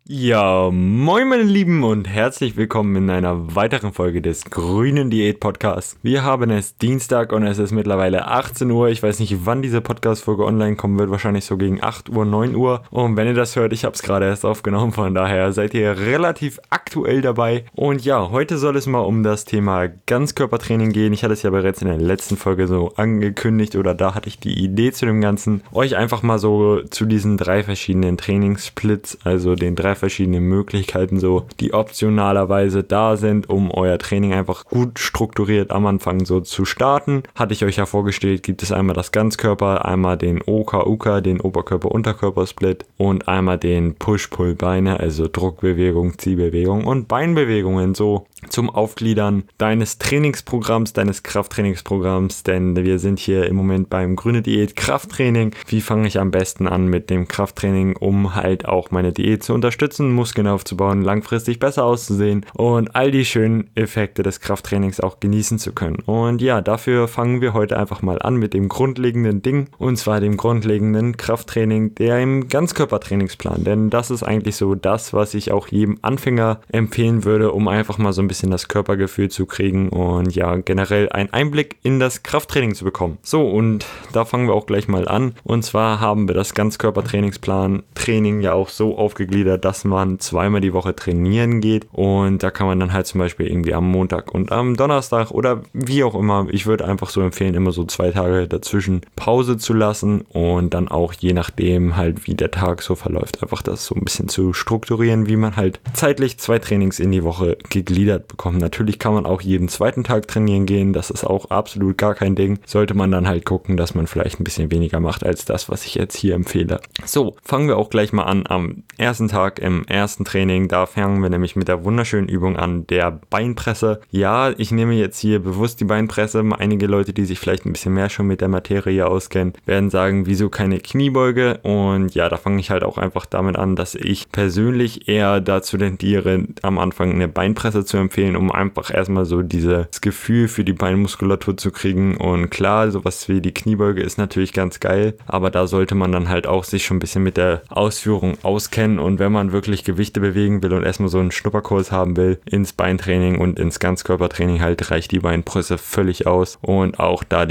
Ja, moin meine Lieben und herzlich willkommen in einer weiteren Folge des Grünen Diät Podcasts. Wir haben es Dienstag und es ist mittlerweile 18 Uhr. Ich weiß nicht, wann diese Podcast-Folge online kommen wird, wahrscheinlich so gegen 8 Uhr, 9 Uhr. Und wenn ihr das hört, ich habe es gerade erst aufgenommen, von daher seid ihr relativ aktuell dabei. Und ja, heute soll es mal um das Thema Ganzkörpertraining gehen. Ich hatte es ja bereits in der letzten Folge so angekündigt oder da hatte ich die Idee zu dem Ganzen, euch einfach mal so zu diesen 3 verschiedenen Trainingssplits, also den 3 verschiedene Möglichkeiten so, die optionalerweise da sind, um euer Training einfach gut strukturiert am Anfang so zu starten. Hatte ich euch ja vorgestellt, gibt es einmal das Ganzkörper, einmal den OK-UK, den Oberkörper-Unterkörper-Split und einmal den Push-Pull-Beine, also Druckbewegung, Ziehbewegung und Beinbewegungen so zum Aufgliedern deines Trainingsprogramms, deines Krafttrainingsprogramms, denn wir sind hier im Moment beim Grüne Diät Krafttraining. Wie fange ich am besten an mit dem Krafttraining, um halt auch meine Diät zu unterstützen, Muskeln aufzubauen, langfristig besser auszusehen und all die schönen Effekte des Krafttrainings auch genießen zu können. Und ja, dafür fangen wir heute einfach mal an mit dem grundlegenden Ding, und zwar dem grundlegenden Krafttraining, dem Ganzkörpertrainingsplan, denn das ist eigentlich so das, was ich auch jedem Anfänger empfehlen würde, um einfach mal so ein bisschen das Körpergefühl zu kriegen und ja, generell einen Einblick in das Krafttraining zu bekommen. So, und da fangen wir auch gleich mal an, und zwar haben wir das Ganzkörpertrainingsplan Training ja auch so aufgegliedert, dass man zweimal die Woche trainieren geht, und da kann man dann halt zum Beispiel irgendwie am Montag und am Donnerstag oder wie auch immer, ich würde einfach so empfehlen, immer so 2 Tage dazwischen Pause zu lassen und dann auch je nachdem halt, wie der Tag so verläuft, einfach das so ein bisschen zu strukturieren, wie man halt zeitlich 2 Trainings in die Woche gegliedert bekommt. Natürlich kann man auch jeden zweiten Tag trainieren gehen, das ist auch absolut gar kein Ding. Sollte man dann halt gucken, dass man vielleicht ein bisschen weniger macht als das, was ich jetzt hier empfehle. So, fangen wir auch gleich mal an am ersten Tag im ersten Training. Da fangen wir nämlich mit der wunderschönen Übung an, der Beinpresse. Ja, ich nehme jetzt hier bewusst die Beinpresse. Einige Leute, die sich vielleicht ein bisschen mehr schon mit der Materie auskennen, werden sagen, wieso keine Kniebeuge? Und ja, da fange ich halt auch einfach damit an, dass ich persönlich eher dazu tendiere, am Anfang eine Beinpresse zu empfehlen, um einfach erstmal so dieses Gefühl für die Beinmuskulatur zu kriegen. Und klar, sowas wie die Kniebeuge ist natürlich ganz geil, aber da sollte man dann halt auch sich schon ein bisschen mit der Ausführung auskennen, und wenn man wirklich Gewichte bewegen will und erstmal so einen Schnupperkurs haben will ins Beintraining und ins Ganzkörpertraining, halt reicht die Beinpresse völlig aus. Und auch da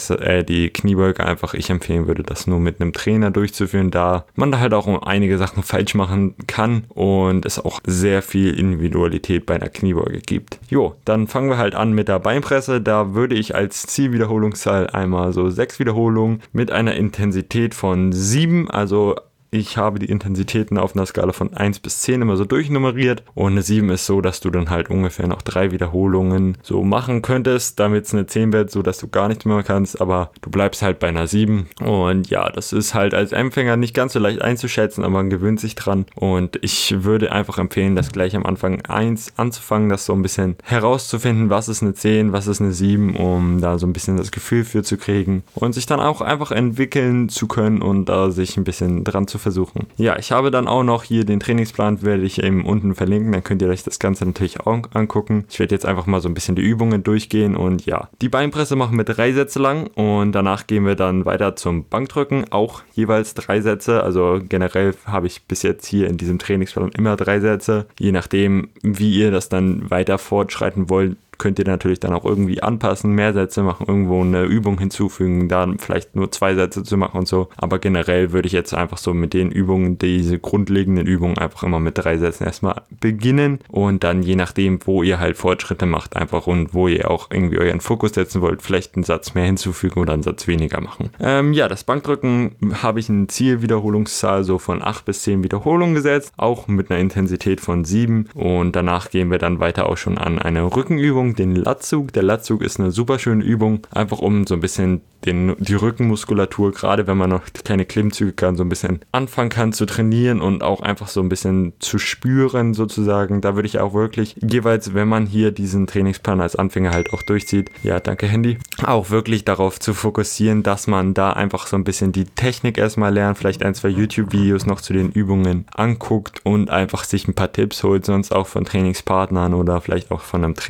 die Kniebeuge einfach, ich empfehlen würde, das nur mit einem Trainer durchzuführen, da man da halt auch einige Sachen falsch machen kann und es auch sehr viel Individualität bei der Kniebeuge gibt. Jo, dann fangen wir halt an mit der Beinpresse. Da würde ich als Zielwiederholungszahl einmal so 6 Wiederholungen mit einer Intensität von 7, also ich habe die Intensitäten auf einer Skala von 1 bis 10 immer so durchnummeriert, und eine 7 ist so, dass du dann halt ungefähr noch 3 Wiederholungen so machen könntest, damit es eine 10 wird, so dass du gar nichts mehr kannst, aber du bleibst halt bei einer 7. Und ja, das ist halt als Empfänger nicht ganz so leicht einzuschätzen, aber man gewöhnt sich dran, und ich würde einfach empfehlen, das gleich am Anfang 1 anzufangen, das so ein bisschen herauszufinden, was ist eine 10, was ist eine 7, um da so ein bisschen das Gefühl für zu kriegen und sich dann auch einfach entwickeln zu können und da sich ein bisschen dran zu versuchen. Ja, ich habe dann auch noch hier den Trainingsplan, werde ich eben unten verlinken, dann könnt ihr euch das Ganze natürlich auch angucken. Ich werde jetzt einfach mal so ein bisschen die Übungen durchgehen, und ja, die Beinpresse machen wir 3 Sätze lang, und danach gehen wir dann weiter zum Bankdrücken, auch jeweils 3 Sätze, also generell habe ich bis jetzt hier in diesem Trainingsplan immer 3 Sätze, je nachdem, wie ihr das dann weiter fortschreiten wollt, könnt ihr natürlich dann auch irgendwie anpassen, mehr Sätze machen, irgendwo eine Übung hinzufügen, da vielleicht nur 2 Sätze zu machen und so. Aber generell würde ich jetzt einfach so mit den Übungen, diese grundlegenden Übungen, einfach immer mit 3 Sätzen erstmal beginnen, und dann je nachdem, wo ihr halt Fortschritte macht einfach und wo ihr auch irgendwie euren Fokus setzen wollt, vielleicht einen Satz mehr hinzufügen oder einen Satz weniger machen. Ja, das Bankdrücken habe ich eine Zielwiederholungszahl so von 8 bis 10 Wiederholungen gesetzt, auch mit einer Intensität von 7, und danach gehen wir dann weiter auch schon an eine Rückenübung, den Latzug. Der Latzug ist eine super schöne Übung, einfach um so ein bisschen die Rückenmuskulatur, gerade wenn man noch keine Klimmzüge kann, so ein bisschen anfangen kann zu trainieren und auch einfach so ein bisschen zu spüren sozusagen. Da würde ich auch wirklich jeweils, wenn man hier diesen Trainingsplan als Anfänger halt auch durchzieht, ja, danke Handy, auch wirklich darauf zu fokussieren, dass man da einfach so ein bisschen die Technik erstmal lernt, vielleicht 1, 2 YouTube-Videos noch zu den Übungen anguckt und einfach sich ein paar Tipps holt, sonst auch von Trainingspartnern oder vielleicht auch von einem Training im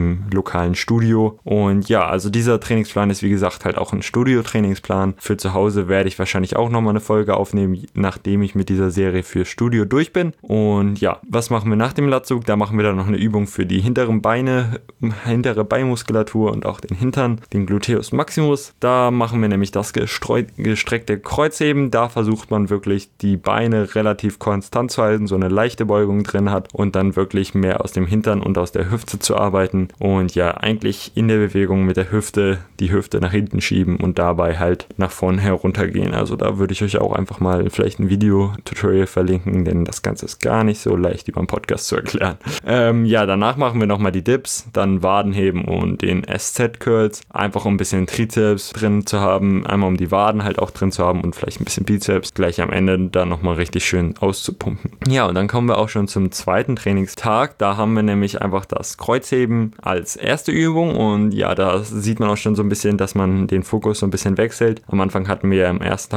dem lokalen Studio. Und ja, also dieser Trainingsplan ist wie gesagt halt auch ein Studio-Trainingsplan. Für zu Hause werde ich wahrscheinlich auch nochmal eine Folge aufnehmen, nachdem ich mit dieser Serie für Studio durch bin. Und ja, was machen wir nach dem Latzug? Da machen wir dann noch eine Übung für die hinteren Beine, hintere Beinmuskulatur und auch den Hintern, den Gluteus Maximus. Da machen wir nämlich das gestreckte Kreuzheben. Da versucht man wirklich die Beine relativ konstant zu halten, so eine leichte Beugung drin hat und dann wirklich mehr aus dem Hintern und aus der Hüfte zu arbeiten. Und ja, eigentlich in der Bewegung mit der Hüfte die Hüfte nach hinten schieben und dabei halt nach vorne heruntergehen. Also da würde ich euch auch einfach mal vielleicht ein Video-Tutorial verlinken, denn das Ganze ist gar nicht so leicht über einen Podcast zu erklären. Ja, danach machen wir nochmal die Dips, dann Wadenheben und den SZ-Curls, einfach um ein bisschen Trizeps drin zu haben, einmal um die Waden halt auch drin zu haben und vielleicht ein bisschen Bizeps, gleich am Ende dann nochmal richtig schön auszupumpen. Ja, und dann kommen wir auch schon zum zweiten Trainingstag. Da haben wir nämlich einfach das Kreuzheben als erste Übung und ja, da sieht man auch schon so ein bisschen, dass man den Fokus so ein bisschen wechselt. Am Anfang hatten wir, im ersten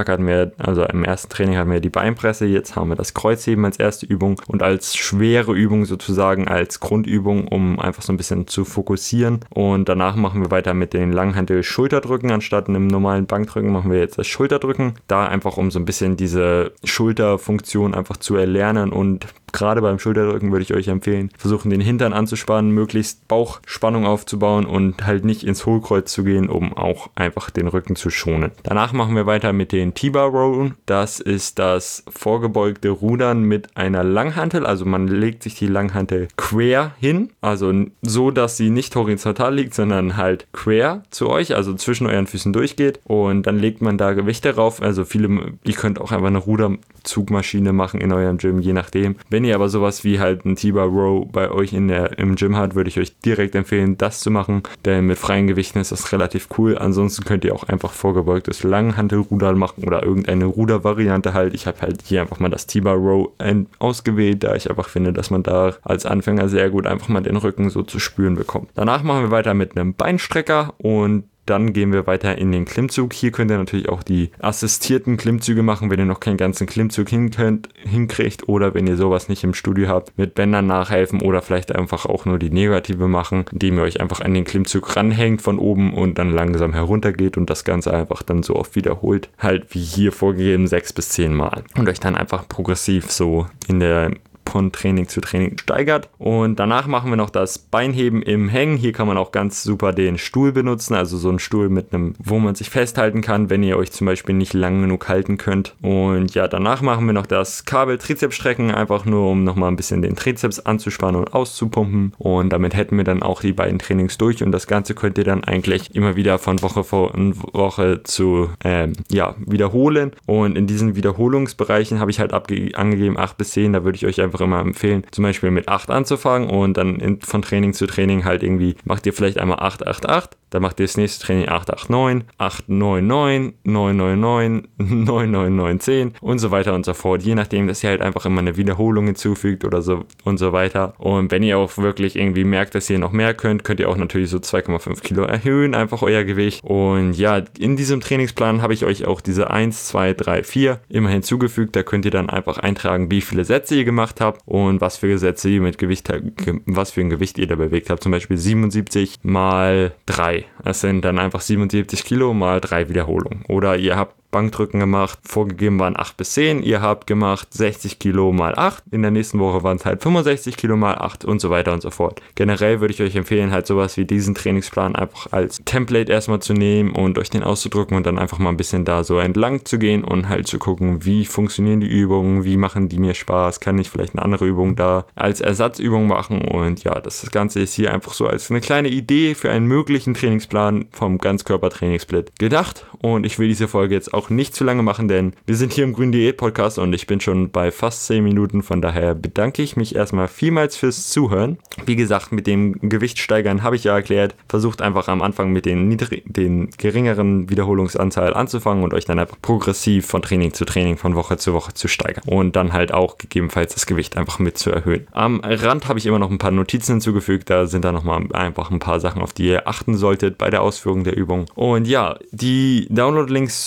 Training hatten wir die Beinpresse, jetzt haben wir das Kreuzheben als erste Übung und als schwere Übung sozusagen, als Grundübung, um einfach so ein bisschen zu fokussieren. Und danach machen wir weiter mit den Langhantel-Schulterdrücken. Anstatt einem normalen Bankdrücken machen wir jetzt das Schulterdrücken. Da einfach, um so ein bisschen diese Schulterfunktion einfach zu erlernen. Und gerade beim Schulterdrücken würde ich euch empfehlen, versuchen den Hintern anzuspannen, möglichst Bauchspannung aufzubauen und halt nicht ins Hohlkreuz zu gehen, um auch einfach den Rücken zu schonen. Danach machen wir weiter mit den T-Bar Row. Das ist das vorgebeugte Rudern mit einer Langhantel. Also man legt sich die Langhantel quer hin, also so, dass sie nicht horizontal liegt, sondern halt quer zu euch, also zwischen euren Füßen durchgeht und dann legt man da Gewichte drauf. Also ihr könnt auch einfach eine Ruderzugmaschine machen in eurem Gym, je nachdem. Wenn ihr aber sowas wie halt ein T-Bar Row bei euch im Gym habt, würde ich euch direkt empfehlen, das zu machen, denn mit freien Gewichten ist das relativ cool. Ansonsten könnt ihr auch einfach vorgebeugtes Langhantelrudern machen oder irgendeine Rudervariante halt. Ich habe halt hier einfach mal das T-Bar Row ausgewählt, da ich einfach finde, dass man da als Anfänger sehr gut einfach mal den Rücken so zu spüren bekommt. Danach machen wir weiter mit einem Beinstrecker und dann gehen wir weiter in den Klimmzug. Hier könnt ihr natürlich auch die assistierten Klimmzüge machen, wenn ihr noch keinen ganzen Klimmzug hinkriegt oder wenn ihr sowas nicht im Studio habt, mit Bändern nachhelfen oder vielleicht einfach auch nur die negative machen, indem ihr euch einfach an den Klimmzug ranhängt von oben und dann langsam heruntergeht und das Ganze einfach dann so oft wiederholt, halt wie hier vorgegeben 6 bis 10 Mal und euch dann einfach progressiv so in der von Training zu Training steigert. Und danach machen wir noch das Beinheben im Hängen. Hier kann man auch ganz super den Stuhl benutzen, also so einen Stuhl wo man sich festhalten kann, wenn ihr euch zum Beispiel nicht lang genug halten könnt. Und ja, danach machen wir noch das Kabel-Trizeps-Strecken, einfach nur um nochmal ein bisschen den Trizeps anzuspannen und auszupumpen. Und damit hätten wir dann auch die beiden Trainings durch und das Ganze könnt ihr dann eigentlich immer wieder von Woche vor Woche zu wiederholen. Und in diesen Wiederholungsbereichen habe ich halt angegeben 8 bis 10, da würde ich euch einfach immer empfehlen, zum Beispiel mit 8 anzufangen und dann von Training zu Training halt irgendwie, macht ihr vielleicht einmal 8, 8, 8, dann macht ihr das nächste Training 8, 8, 9, 8, 9, 9, 9, 9, 9, 9, 9, 9, 10 und so weiter und so fort, je nachdem, dass ihr halt einfach immer eine Wiederholung hinzufügt oder so und so weiter. Und wenn ihr auch wirklich irgendwie merkt, dass ihr noch mehr könnt ihr auch natürlich so 2,5 Kilo erhöhen, einfach euer Gewicht. Und ja, in diesem Trainingsplan habe ich euch auch diese 1, 2, 3, 4 immer hinzugefügt, da könnt ihr dann einfach eintragen, wie viele Sätze ihr gemacht habt und was für Sätze ihr mit Gewicht, was für ein Gewicht ihr da bewegt habt. Zum Beispiel 77 mal 3. Das sind dann einfach 77 Kilo mal 3 Wiederholungen. Oder ihr habt Bankdrücken gemacht, vorgegeben waren 8 bis 10, ihr habt gemacht 60 Kilo mal 8, in der nächsten Woche waren es halt 65 Kilo mal 8 und so weiter und so fort. Generell würde ich euch empfehlen, halt sowas wie diesen Trainingsplan einfach als Template erstmal zu nehmen und euch den auszudrucken und dann einfach mal ein bisschen da so entlang zu gehen und halt zu gucken, wie funktionieren die Übungen, wie machen die mir Spaß, kann ich vielleicht eine andere Übung da als Ersatzübung machen und ja, das Ganze ist hier einfach so als eine kleine Idee für einen möglichen Trainingsplan vom Ganzkörper-Trainingssplit gedacht und ich will diese Folge jetzt auch nicht zu lange machen, denn wir sind hier im Grünen Diät Podcast und ich bin schon bei fast 10 Minuten, von daher bedanke ich mich erstmal vielmals fürs Zuhören. Wie gesagt, mit dem Gewicht steigern habe ich ja erklärt, versucht einfach am Anfang mit den geringeren Wiederholungsanzahl anzufangen und euch dann einfach progressiv von Training zu Training, von Woche zu Woche zu steigern und dann halt auch gegebenenfalls das Gewicht einfach mit zu erhöhen. Am Rand habe ich immer noch ein paar Notizen hinzugefügt, da sind dann nochmal einfach ein paar Sachen, auf die ihr achten solltet bei der Ausführung der Übung. Und ja, die Download-Links zum Training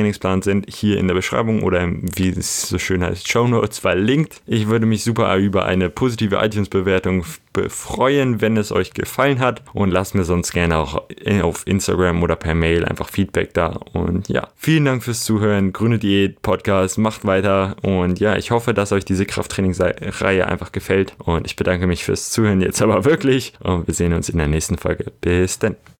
Trainingsplan sind hier in der Beschreibung oder wie es so schön heißt, Shownotes verlinkt. Ich würde mich super über eine positive iTunes-Bewertung freuen, wenn es euch gefallen hat, und lasst mir sonst gerne auch auf Instagram oder per Mail einfach Feedback da. Und ja, vielen Dank fürs Zuhören. Grüne Diät Podcast, macht weiter, und ja, ich hoffe, dass euch diese Krafttrainingsreihe einfach gefällt, und ich bedanke mich fürs Zuhören jetzt aber wirklich, und wir sehen uns in der nächsten Folge. Bis dann.